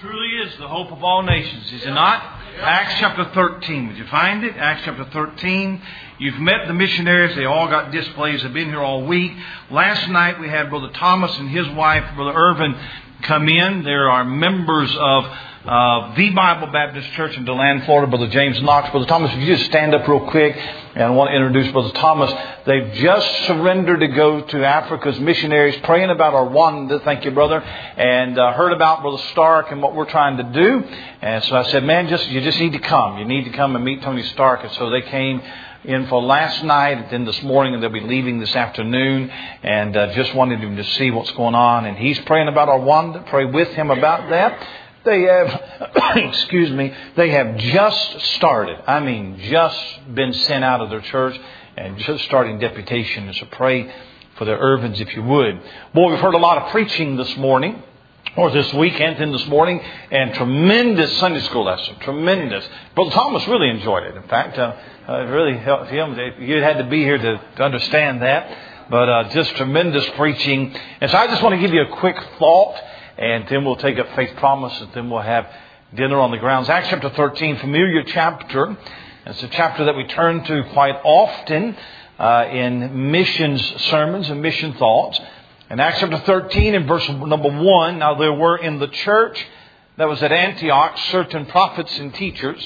truly is the hope of all nations, is it not? Acts chapter 13. Would you find it? Acts chapter 13. You've met the missionaries. They all got displays. They've been here all week. Last night we had Brother Thomas and his wife, Brother Irvin, come in. There are members of the Bible Baptist Church in DeLand, Florida. Brother James Knox. Brother Thomas, if you just stand up real quick, and I want to introduce Brother Thomas. They've just surrendered to go to Africa's missionaries, praying about Rwanda. Thank you, brother. And heard about Brother Stark and what we're trying to do. And so I said, man, you just need to come. You need to come and meet Tony Stark. And so they came in for last night and then this morning, and they'll be leaving this afternoon. And just wanted him to see what's going on. And he's praying about Rwanda. Pray with him about that. They have, they have just started. I mean, just been sent out of their church and just starting deputation. And so pray for the Irvins if you would. Boy, we've heard a lot of preaching this morning, or this weekend and this morning, and tremendous Sunday school lesson. Tremendous. Brother Thomas really enjoyed it. In fact, it really helped him. You had to be here to understand that. But just tremendous preaching. And so I just want to give you a quick thought. And then we'll take up Faith Promise, and then we'll have dinner on the grounds. Acts chapter 13, familiar chapter. It's a chapter that we turn to quite often in missions sermons and mission thoughts. In Acts chapter 13 and verse number 1, now there were in the church that was at Antioch certain prophets and teachers,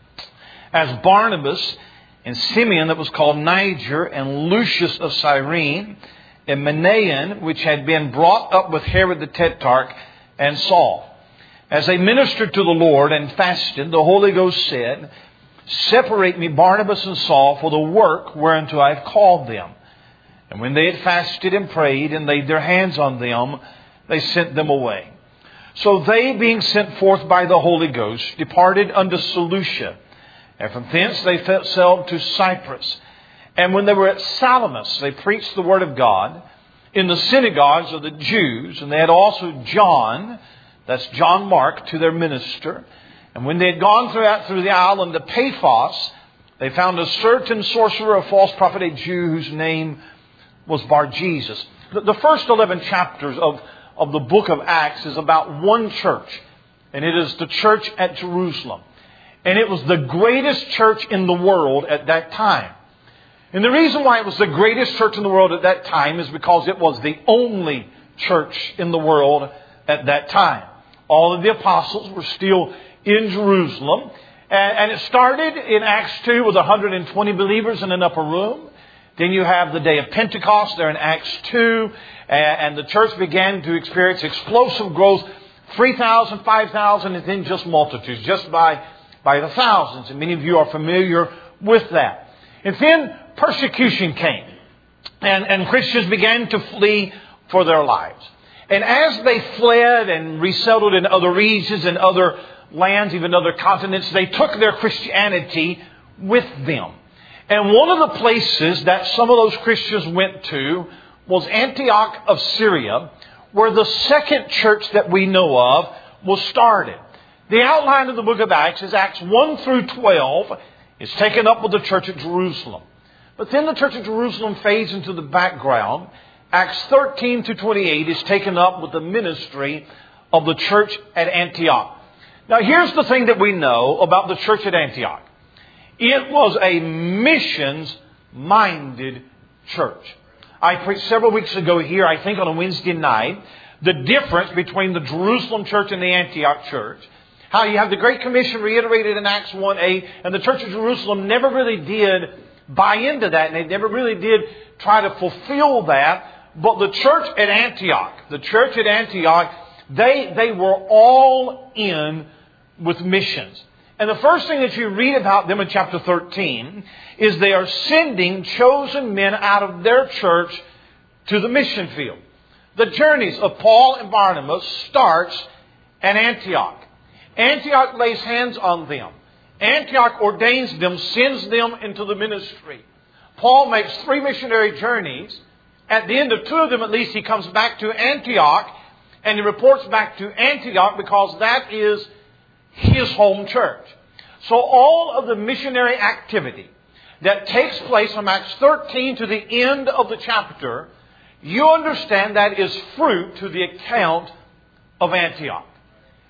as Barnabas and Simeon that was called Niger, and Lucius of Cyrene, and Manaen, which had been brought up with Herod the Tetrarch, and Saul. As they ministered to the Lord and fasted, the Holy Ghost said, Separate me Barnabas and Saul for the work whereunto I have called them. And when they had fasted and prayed and laid their hands on them, they sent them away. So they, being sent forth by the Holy Ghost, departed unto Seleucia. And from thence they sailed to Cyprus. And when they were at Salamis, they preached the word of God in the synagogues of the Jews. And they had also John, that's John Mark, to their minister. And when they had gone through the island of Paphos, they found a certain sorcerer, a false prophet, a Jew, whose name was Bar-Jesus. The first 11 chapters of the book of Acts is about one church. And it is the church at Jerusalem. And it was the greatest church in the world at that time. And the reason why it was the greatest church in the world at that time is because it was the only church in the world at that time. All of the apostles were still in Jerusalem. And it started in Acts 2 with 120 believers in an upper room. Then you have the day of Pentecost there in Acts 2. And the church began to experience explosive growth. 3,000, 5,000, and then just multitudes, just by the thousands. And many of you are familiar with that. And then persecution came. And Christians began to flee for their lives. And as they fled and resettled in other regions and other lands, even other continents, they took their Christianity with them. And one of the places that some of those Christians went to was Antioch of Syria, where the second church that we know of was started. The outline of the book of Acts is Acts 1 through 12. It's taken up with the church at Jerusalem. But then the church at Jerusalem fades into the background. Acts 13 to 28 is taken up with the ministry of the church at Antioch. Now here's the thing that we know about the church at Antioch. It was a missions-minded church. I preached several weeks ago here, I think on a Wednesday night, the difference between the Jerusalem church and the Antioch church. How you have the Great Commission reiterated in Acts 1:8, and the church of Jerusalem never really did buy into that, and they never really did try to fulfill that. But the church at Antioch, they were all in with missions. And the first thing that you read about them in chapter 13 is they are sending chosen men out of their church to the mission field. The journeys of Paul and Barnabas starts at Antioch. Antioch lays hands on them. Antioch ordains them, sends them into the ministry. Paul makes 3 missionary journeys. At the end of 2 of them, at least, he comes back to Antioch, and he reports back to Antioch because that is his home church. So all of the missionary activity that takes place from Acts 13 to the end of the chapter, you understand that is fruit to the account of Antioch.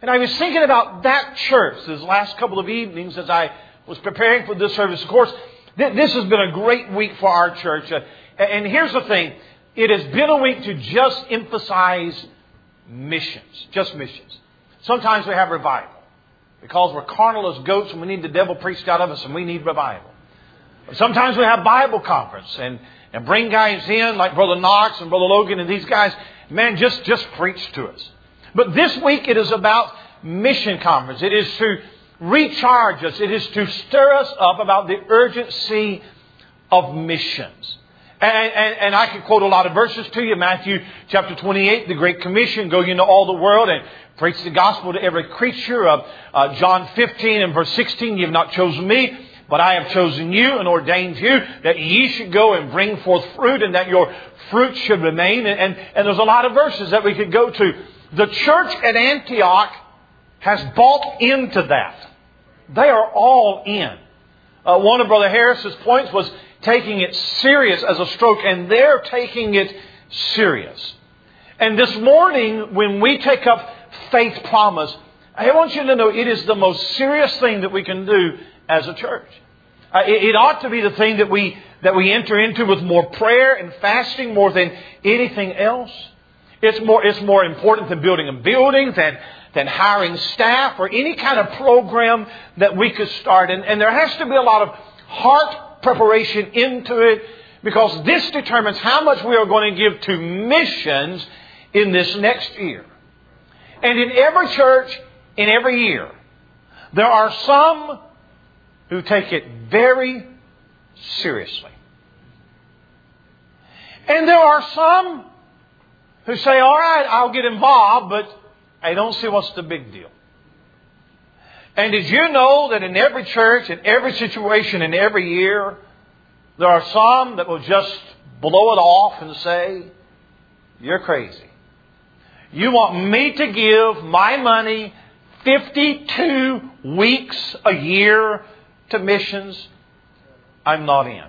And I was thinking about that church this last couple of evenings as I was preparing for this service. Of course, this has been a great week for our church. And here's the thing. It has been a week to just emphasize missions. Just missions. Sometimes we have revival. Because we're carnal as goats and we need the devil preached out of us and we need revival. Sometimes we have Bible conference and bring guys in like Brother Knox and Brother Logan and these guys. Man, just preach to us. But this week it is about mission conference. It is to recharge us. It is to stir us up about the urgency of missions. And I could quote a lot of verses to you. Matthew chapter 28, the Great Commission, go ye into all the world and preach the gospel to every creature. John 15 and verse 16, ye have not chosen me, but I have chosen you and ordained you that ye should go and bring forth fruit and that your fruit should remain. And there's a lot of verses that we could go to. The church at Antioch has bought into that. They are all in. One of Brother Harris's points was taking it serious as a stroke, and they're taking it serious. And this morning, when we take up faith promise, I want you to know it is the most serious thing that we can do as a church. It ought to be the thing that we enter into with more prayer and fasting more than anything else. It's more important than building a building, than hiring staff or any kind of program that we could start. And there has to be a lot of heart preparation into it, because this determines how much we are going to give to missions in this next year. And in every church, in every year, there are some who take it very seriously. And there are some who say, all right, I'll get involved, but I don't see what's the big deal. And did you know that in every church, in every situation, in every year, there are some that will just blow it off and say, you're crazy. You want me to give my money 52 weeks a year to missions? I'm not in.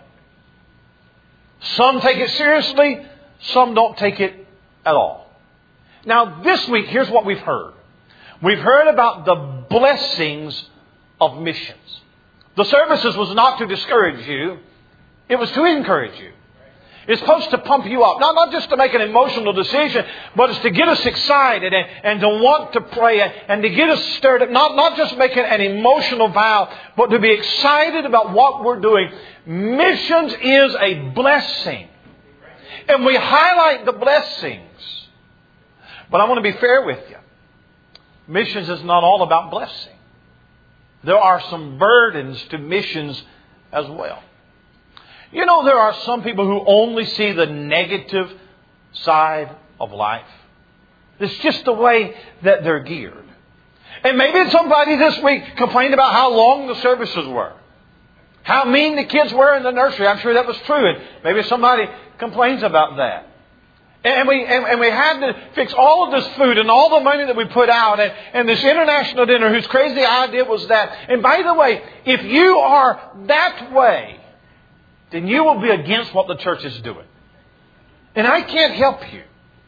Some take it seriously, some don't take it at all. Now this week, here's what we've heard. We've heard about the blessings of missions. The services was not to discourage you. It was to encourage you. It's supposed to pump you up. Not just to make an emotional decision, but it's to get us excited and to want to pray and to get us stirred up. Not just making an emotional vow, but to be excited about what we're doing. Missions is a blessing. And we highlight the blessings. But I want to be fair with you. Missions is not all about blessing. There are some burdens to missions as well. You know, there are some people who only see the negative side of life. It's just the way that they're geared. And maybe somebody this week complained about how long the services were. How mean the kids were in the nursery. I'm sure that was true. And maybe somebody complains about that. And we had to fix all of this food and all the money that we put out and this international dinner whose crazy idea was that. And by the way, if you are that way, then you will be against what the church is doing. And I can't help you.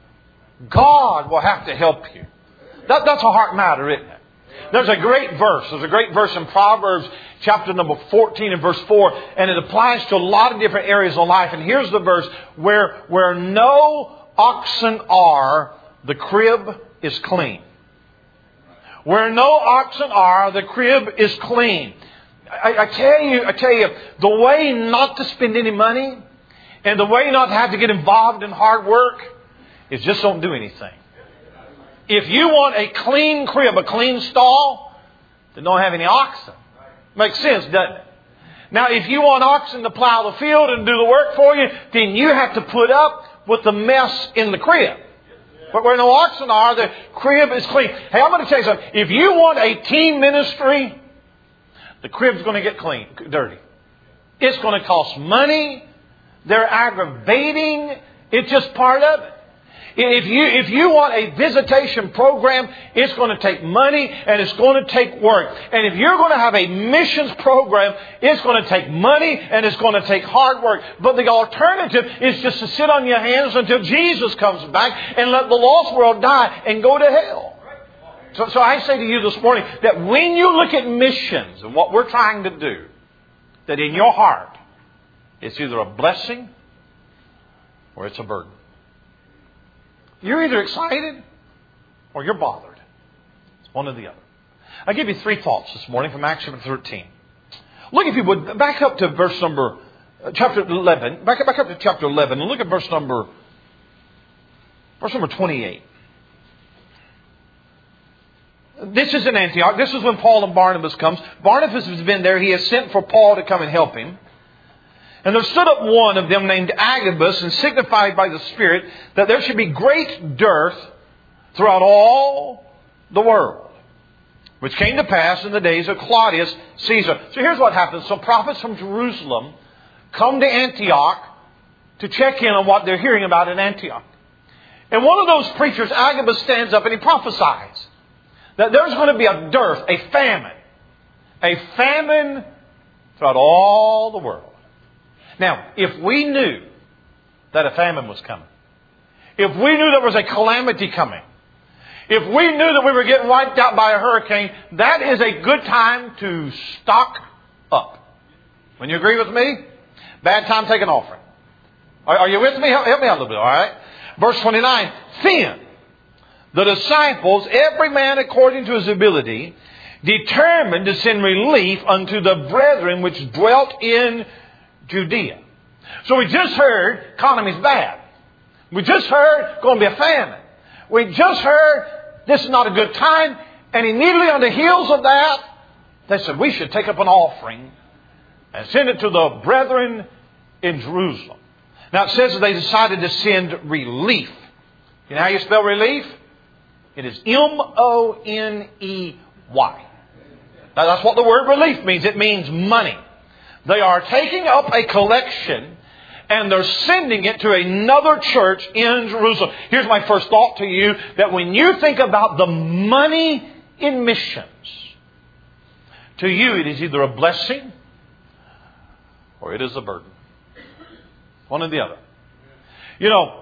God will have to help you. That's a heart matter, isn't it? There's a great verse. There's a great verse in Proverbs chapter number 14 and verse 4. And it applies to a lot of different areas of life. And here's the verse. Where no oxen are, the crib is clean. Where no oxen are, the crib is clean. I tell you, the way not to spend any money and the way not to have to get involved in hard work is just don't do anything. If you want a clean crib, a clean stall, then don't have any oxen. Makes sense, doesn't it? Now, if you want oxen to plow the field and do the work for you, then you have to put up with the mess in the crib. But where no oxen are, the crib is clean. Hey, I'm going to tell you something. If you want a team ministry, the crib's going to get dirty. It's going to cost money. They're aggravating. It's just part of it. If you want a visitation program, it's going to take money and it's going to take work. And if you're going to have a missions program, it's going to take money and it's going to take hard work. But the alternative is just to sit on your hands until Jesus comes back and let the lost world die and go to hell. So I say to you this morning that when you look at missions and what we're trying to do, that in your heart, it's either a blessing or it's a burden. You're either excited or you're bothered. It's one or the other. I'll give you 3 thoughts this morning from Acts chapter 13. Look, if you would, back up to chapter 11. Back up to chapter 11 and look at verse number 28. This is in Antioch. This is when Paul and Barnabas comes. Barnabas has been there. He has sent for Paul to come and help him. And there stood up one of them named Agabus and signified by the Spirit that there should be great dearth throughout all the world, which came to pass in the days of Claudius Caesar. So here's what happens. So prophets from Jerusalem come to Antioch to check in on what they're hearing about in Antioch. And one of those preachers, Agabus, stands up and he prophesies that there's going to be a dearth, a famine throughout all the world. Now, if we knew that a famine was coming, if we knew there was a calamity coming, if we knew that we were getting wiped out by a hurricane, that is a good time to stock up. Wouldn't you agree with me? Bad time, take an offering. Are you with me? Help me out a little bit, all right? Verse 29, then the disciples, every man according to his ability, determined to send relief unto the brethren which dwelt in Judea. So we just heard economy's bad. We just heard going to be a famine. We just heard this is not a good time. And immediately on the heels of that, they said we should take up an offering and send it to the brethren in Jerusalem. Now it says that they decided to send relief. You know how you spell relief? It is M-O-N-E-Y. Now that's what the word relief means. It means money. They are taking up a collection and they're sending it to another church in Jerusalem. Here's my first thought to you, that when you think about the money in missions, to you it is either a blessing or it is a burden. One or the other. You know,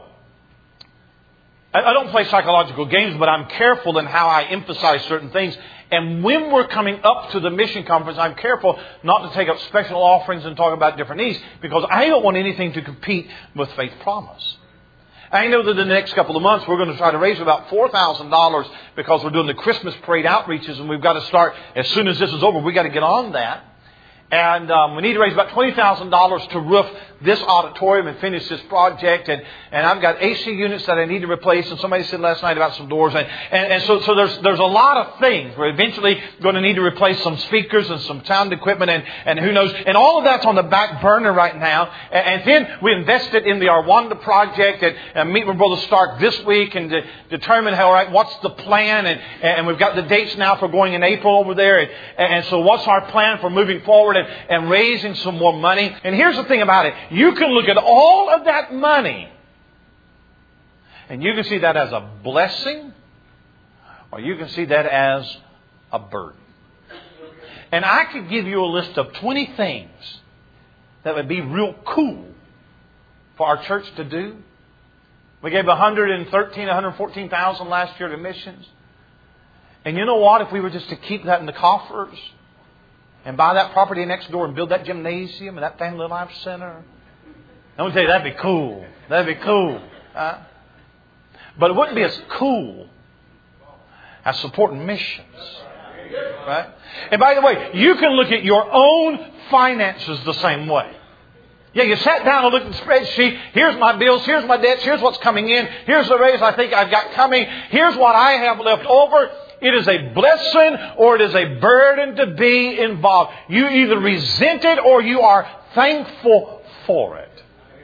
I don't play psychological games, but I'm careful in how I emphasize certain things. And when we're coming up to the mission conference, I'm careful not to take up special offerings and talk about different needs, because I don't want anything to compete with Faith Promise. I know that in the next couple of months we're going to try to raise about $4,000 because we're doing the Christmas parade outreaches, and we've got to start as soon as this is over. We've got to get on that. And we need to raise about $20,000 to roof this auditorium and finish this project. And I've got AC units that I need to replace. And somebody said last night about some doors. And so there's a lot of things. We're eventually going to need to replace some speakers and some sound equipment and who knows. And all of that's on the back burner right now. And then we invested in the Rwanda project and meet with Brother Stark this week and to determine what's the plan. And we've got the dates now for going in April over there. And so what's our plan for moving forward and raising some more money. And here's the thing about it. You can look at all of that money and you can see that as a blessing or you can see that as a burden. And I could give you a list of 20 things that would be real cool for our church to do. We gave 114,000 last year to missions. And you know what? If we were just to keep that in the coffers and buy that property next door and build that gymnasium and that Family Life Center, I'm going to tell you, that'd be cool. That'd be cool. But it wouldn't be as cool as supporting missions. Right? And by the way, you can look at your own finances the same way. Yeah, you sat down and looked at the spreadsheet. Here's my bills. Here's my debts. Here's what's coming in. Here's the raise I think I've got coming. Here's what I have left over. It is a blessing or it is a burden to be involved. You either resent it or you are thankful for it.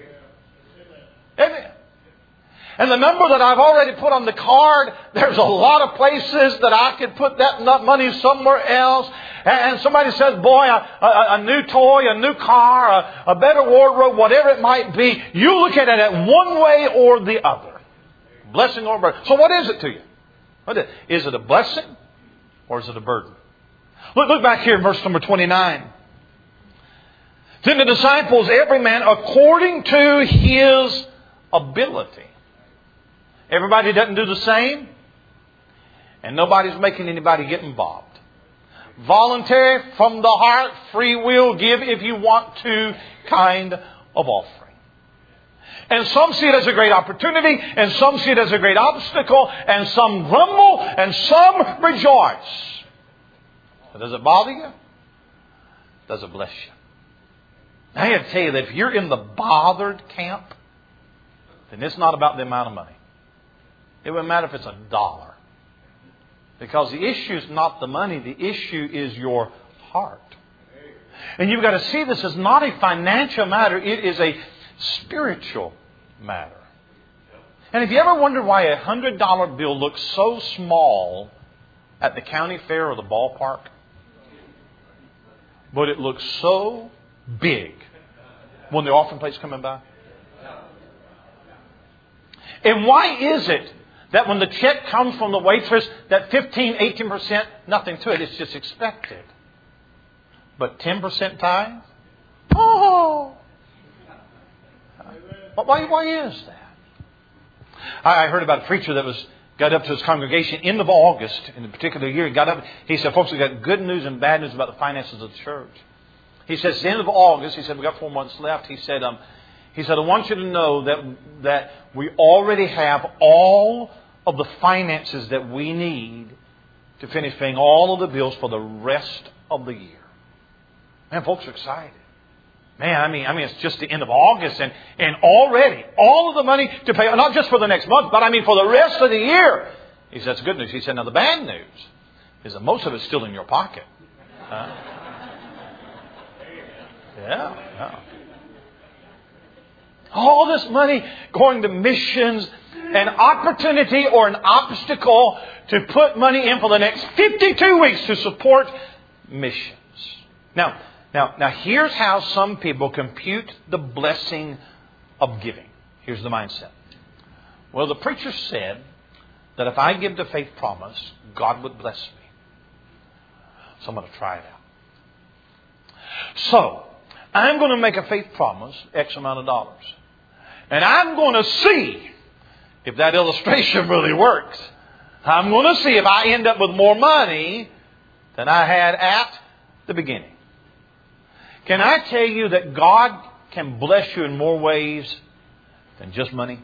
Amen. And the number that I've already put on the card, there's a lot of places that I could put that money somewhere else. And somebody says, boy, a new toy, a new car, a better wardrobe, whatever it might be. You look at it one way or the other. Blessing or burden. So what is it to you? Is it a blessing or is it a burden? Look back here in verse number 29. Then the disciples, every man according to his ability. Everybody doesn't do the same. And nobody's making anybody get involved. Voluntary, from the heart, free will, give if you want to kind of offering. And some see it as a great opportunity, and some see it as a great obstacle, and some grumble, and some rejoice. But does it bother you? Does it bless you? I have to tell you that if you're in the bothered camp, then it's not about the amount of money. It wouldn't matter if it's $1. Because the issue is not the money, the issue is your heart. And you've got to see this as not a financial matter, it is a spiritual matter. And if you ever wonder why a $100 bill looks so small at the county fair or the ballpark, but it looks so big when the offering plate's coming by. And why is it that when the check comes from the waitress, that 15, 18%, nothing to it, it's just expected. But 10% tithe? Oh! But why is that? I heard about a preacher that got up to his congregation end of August in a particular year. He got up. He said, folks, we've got good news and bad news about the finances of the church. He says, it's the end of August. He said, we've got 4 months left. He said, I want you to know that we already have all of the finances that we need to finish paying all of the bills for the rest of the year. Man, folks are excited. Man, I mean, it's just the end of August and already all of the money to pay, not just for the next month, but I mean for the rest of the year. He said, that's good news. He said, now the bad news is that most of it's still in your pocket. Yeah. All this money going to missions, an opportunity or an obstacle to put money in for the next 52 weeks to support missions. Now, here's how some people compute the blessing of giving. Here's the mindset. Well, the preacher said that if I give to Faith Promise, God would bless me. So I'm going to try it out. So, I'm going to make a faith promise, X amount of dollars. And I'm going to see if that illustration really works. I'm going to see if I end up with more money than I had at the beginning. Can I tell you that God can bless you in more ways than just money?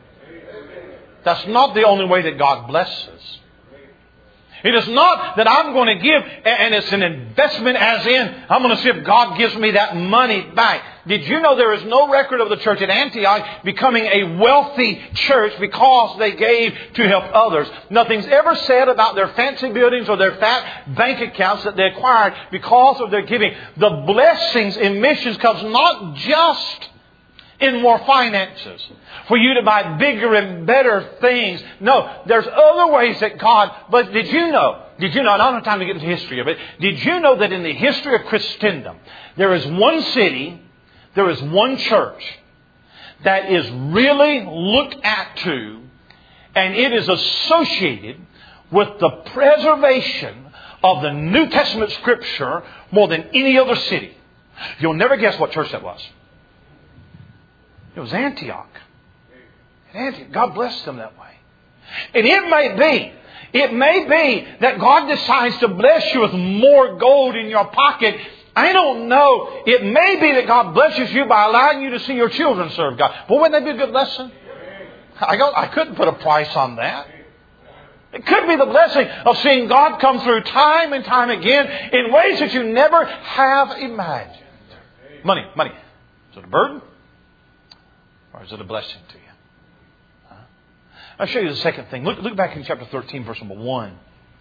That's not the only way that God blesses. It is not that I'm going to give and it's an investment as in I'm going to see if God gives me that money back. Did you know there is no record of the church at Antioch becoming a wealthy church because they gave to help others? Nothing's ever said about their fancy buildings or their fat bank accounts that they acquired because of their giving. The blessings in missions comes not just in more finances, for you to buy bigger and better things. No, there's other ways that God... But did you know, I don't have time to get into the history of it, did you know that in the history of Christendom, there is one city, there is one church that is really looked at to, and it is associated with the preservation of the New Testament Scripture more than any other city? You'll never guess what church that was. It was Antioch. God blessed them that way. And it may be that God decides to bless you with more gold in your pocket. I don't know. It may be that God blesses you by allowing you to see your children serve God. But wouldn't that be a good lesson? I couldn't put a price on that. It could be the blessing of seeing God come through time and time again in ways that you never have imagined. Money. Is it a burden? Or is it a blessing to you? I'll show you the second thing. Look back in chapter 13, verse number 1.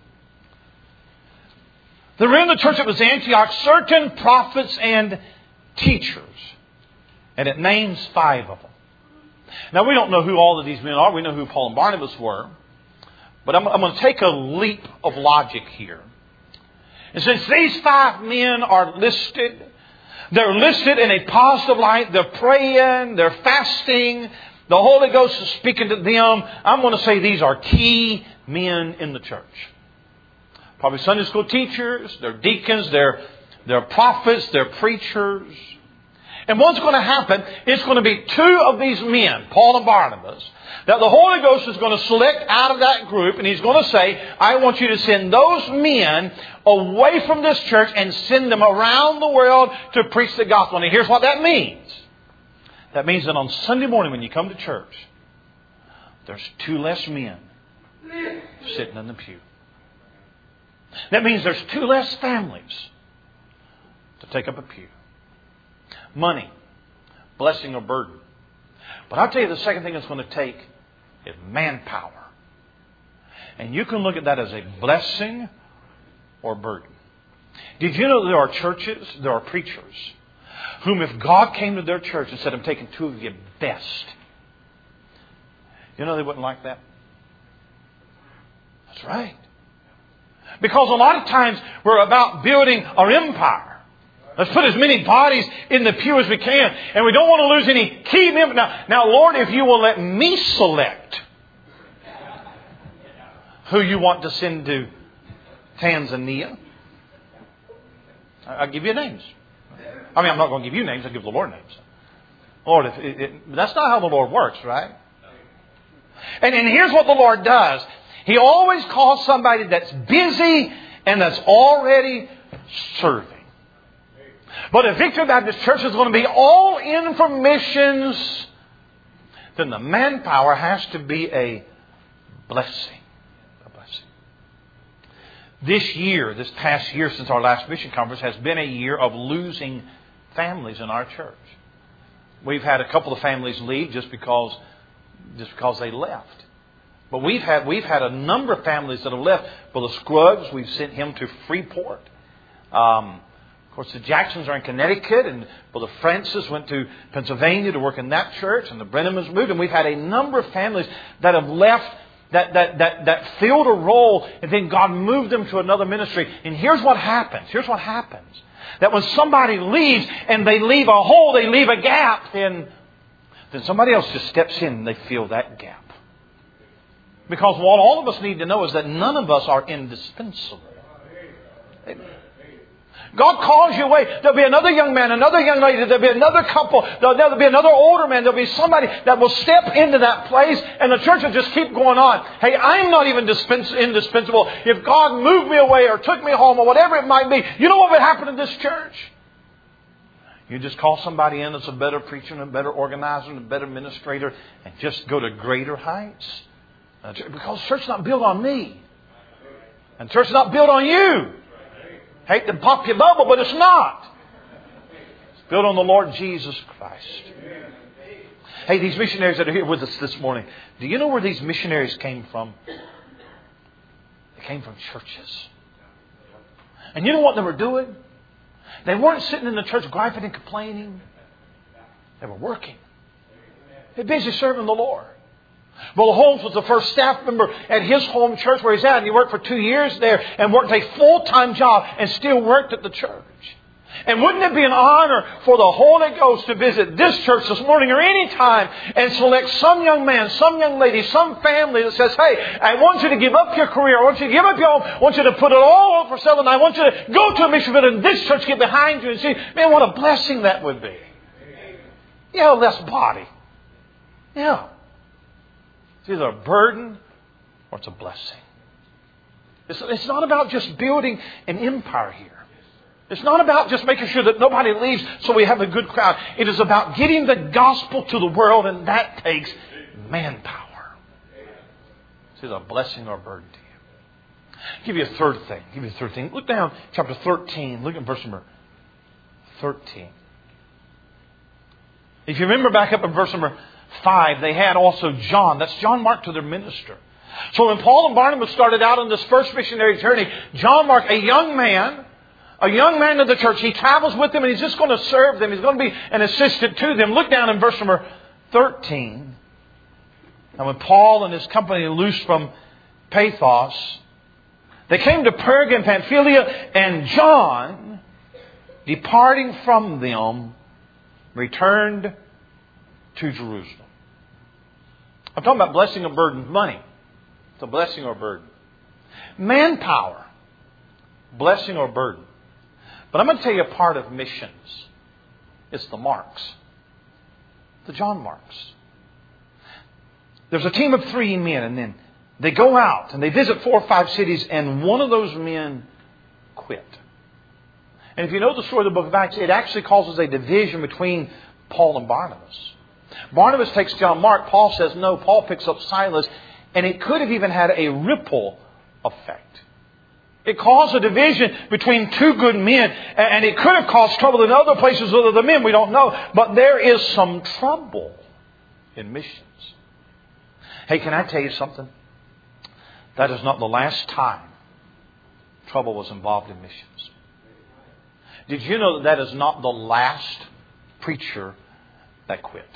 There were in the church that was Antioch certain prophets and teachers. And it names 5 of them. Now, we don't know who all of these men are. We know who Paul and Barnabas were. But I'm going to take a leap of logic here. And since these 5 men are listed, they're listed in a positive light. They're praying. They're fasting. The Holy Ghost is speaking to them. I'm going to say these are key men in the church. Probably Sunday school teachers. They're deacons. They're prophets. They're preachers. And what's going to happen, it's going to be two of these men, Paul and Barnabas, that the Holy Ghost is going to select out of that group, and He's going to say, I want you to send those men away from this church and send them around the world to preach the gospel. And here's what that means. That means that on Sunday morning when you come to church, there's two less men sitting in the pew. That means there's two less families to take up a pew. Money, blessing or burden. But I'll tell you the second thing it's going to take is manpower. And you can look at that as a blessing or burden. Did you know there are churches, there are preachers, whom if God came to their church and said, I'm taking two of your best, you know they wouldn't like that? That's right. Because a lot of times we're about building our empire. Let's put as many bodies in the pew as we can. And we don't want to lose any key members. Now, Lord, if you will let me select who you want to send to Tanzania, I'll give you names. I mean, I'm not going to give you names. I'll give the Lord names. Lord, that's not how the Lord works, right? And here's what the Lord does. He always calls somebody that's busy and that's already serving. But if Victory Baptist Church is going to be all in for missions, then the manpower has to be a blessing. A blessing. This past year since our last mission conference, has been a year of losing families in our church. We've had a couple of families leave just because they left. But we've had a number of families that have left. Brother Scruggs, we've sent him to Freeport. Of course, the Jacksons are in Connecticut, and Brother Francis went to Pennsylvania to work in that church, and the Brenhamans moved, and we've had a number of families that have left that filled a role, and then God moved them to another ministry. And here's what happens. That when somebody leaves, and they leave a hole, they leave a gap, then somebody else just steps in and they fill that gap. Because what all of us need to know is that none of us are indispensable. God calls you away. There'll be another young man, another young lady. There'll be another couple. There'll be another older man. There'll be somebody that will step into that place, and the church will just keep going on. Hey, I'm not even indispensable. If God moved me away or took me home or whatever it might be, you know what would happen in this church? You just call somebody in that's a better preacher and a better organizer and a better administrator and just go to greater heights. Because church is not built on me. And church is not built on you. Hate to pop your bubble, but it's not. It's built on the Lord Jesus Christ. Hey, these missionaries that are here with us this morning, do you know where these missionaries came from? They came from churches. And you know what they were doing? They weren't sitting in the church griping and complaining. They were working. They're busy serving the Lord. Brother Holmes was the first staff member at his home church where he's at. And he worked for 2 years there and worked a full-time job and still worked at the church. And wouldn't it be an honor for the Holy Ghost to visit this church this morning or any time and select some young man, some young lady, some family that says, hey, I want you to give up your career. I want you to give up your home. I want you to put it all over for sale. And I want you to go to a mission field and this church get behind you and see, man, what a blessing that would be. Yeah, less body. Yeah. It's either a burden or it's a blessing. It's not about just building an empire here. It's not about just making sure that nobody leaves so we have a good crowd. It is about getting the gospel to the world, and that takes manpower. It's either a blessing or a burden to you. I'll give you a third thing. Look down, chapter 13. Look at verse number 13. If you remember back up in verse number 5, they had also John. That's John Mark to their minister. So when Paul and Barnabas started out on this first missionary journey, John Mark, a young man of the church, he travels with them and he's just going to serve them. He's going to be an assistant to them. Look down in verse number 13. And when Paul and his company loosed from Paphos, they came to Perga and Pamphylia, and John, departing from them, returned to Jerusalem. I'm talking about blessing or burden. Money. It's a blessing or burden. Manpower. Blessing or burden. But I'm going to tell you a part of missions. It's the Marks. The John Marks. There's a team of 3 men, and then they go out and they visit 4 or 5 cities, and one of those men quit. And if you know the story of the book of Acts, it actually causes a division between Paul and Barnabas. Barnabas takes John Mark. Paul says no. Paul picks up Silas. And it could have even had a ripple effect. It caused a division between 2 good men. And it could have caused trouble in other places with other men. We don't know. But there is some trouble in missions. Hey, can I tell you something? That is not the last time trouble was involved in missions. Did you know that is not the last preacher that quit?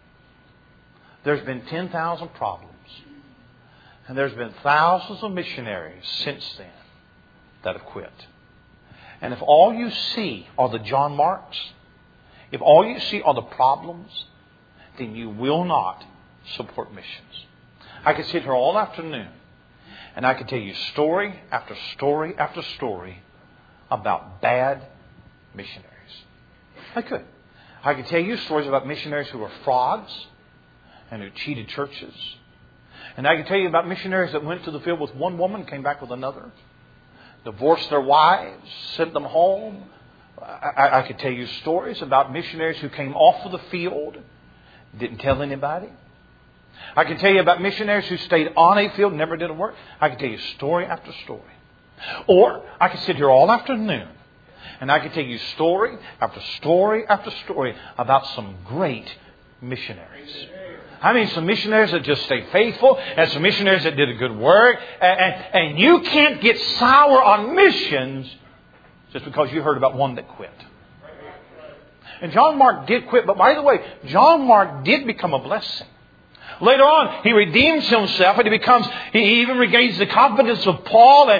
There's been 10,000 problems. And there's been thousands of missionaries since then that have quit. And if all you see are the John Marks, if all you see are the problems, then you will not support missions. I could sit here all afternoon and I could tell you story after story after story about bad missionaries. I could. I could tell you stories about missionaries who were frauds and who cheated churches. And I can tell you about missionaries that went to the field with one woman, came back with another, divorced their wives, sent them home. I could tell you stories about missionaries who came off of the field, didn't tell anybody. I can tell you about missionaries who stayed on a field, never did a work. I can tell you story after story. Or I could sit here all afternoon and I could tell you story after story after story about some great missionaries. I mean, some missionaries that just stayed faithful, and some missionaries that did a good work. And you can't get sour on missions just because you heard about one that quit. And John Mark did quit, but by the way, John Mark did become a blessing. Later on, he redeems himself, and he even regains the confidence of Paul,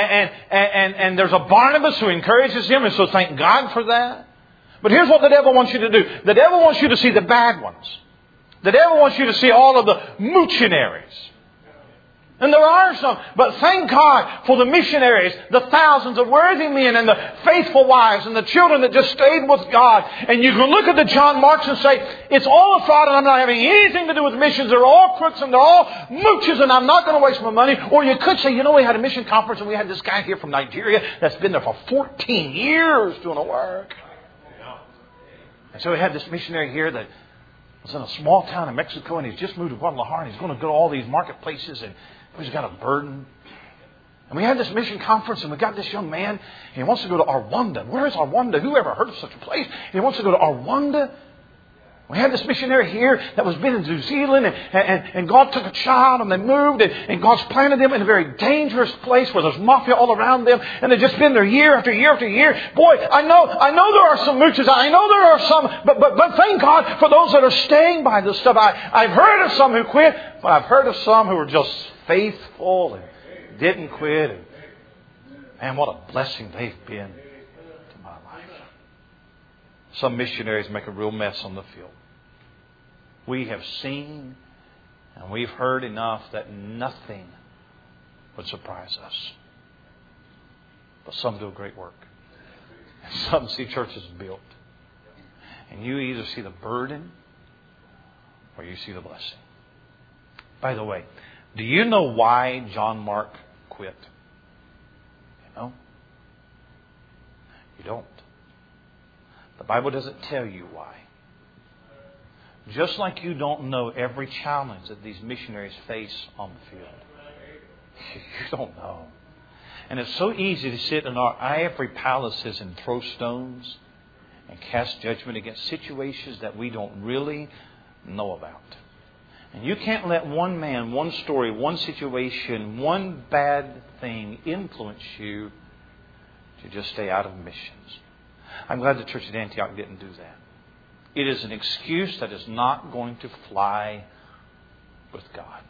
and there's a Barnabas who encourages him, and so thank God for that. But here's what the devil wants you to do. The devil wants you to see the bad ones. The devil wants you to see all of the missionaries. And there are some. But thank God for the missionaries, the thousands of worthy men and the faithful wives and the children that just stayed with God. And you can look at the John Marks and say, it's all a fraud and I'm not having anything to do with missions. They're all crooks and they're all mooches and I'm not going to waste my money. Or you could say, we had a mission conference and we had this guy here from Nigeria that's been there for 14 years doing the work. And so we had this missionary here that was in a small town in Mexico, and he's just moved to Guadalajara, and he's going to go to all these marketplaces, and he's got a burden. And we had this mission conference, and we got this young man, and he wants to go to Rwanda. Where is Rwanda? Who ever heard of such a place? He wants to go to Rwanda. We had this missionary here that was been in New Zealand, and God took a child, and they moved, and God's planted them in a very dangerous place where there's mafia all around them, and they've just been there year after year after year. Boy, I know there are some mooches. I know there are some, but thank God for those that are staying by this stuff. I've heard of some who quit, but I've heard of some who were just faithful and didn't quit. And man, what a blessing they've been to my life. Some missionaries make a real mess on the field. We have seen and we've heard enough that nothing would surprise us. But some do great work. And some see churches built. And you either see the burden or you see the blessing. By the way, do you know why John Mark quit? You know? You don't. The Bible doesn't tell you why. Just like you don't know every challenge that these missionaries face on the field. You don't know. And it's so easy to sit in our ivory palaces and throw stones and cast judgment against situations that we don't really know about. And you can't let one man, one story, one situation, one bad thing influence you to just stay out of missions. I'm glad the church at Antioch didn't do that. It is an excuse that is not going to fly with God.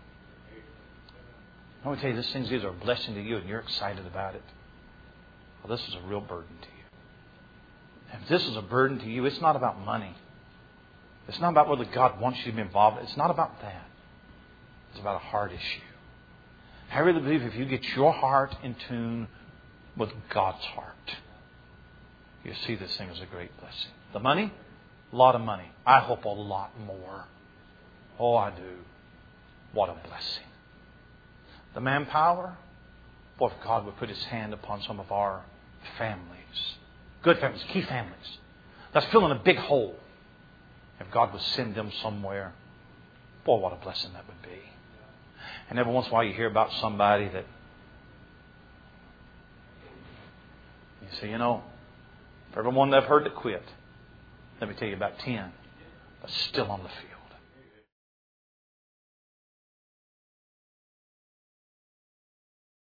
I want to tell you, this thing's either a blessing to you and you're excited about it, or this is a real burden to you. And if this is a burden to you, it's not about money. It's not about whether God wants you to be involved. It's not about that. It's about a heart issue. I really believe if you get your heart in tune with God's heart, you'll see this thing as a great blessing. The money, A lot of money. I hope a lot more. Oh, I do. What a blessing. The manpower. Boy, if God would put His hand upon some of our families. Good families, key families. That's filling a big hole. If God would send them somewhere. Boy, what a blessing that would be. And every once in a while you hear about somebody that you say, for everyone that I've heard that quit, let me tell you about 10 that's still on the field.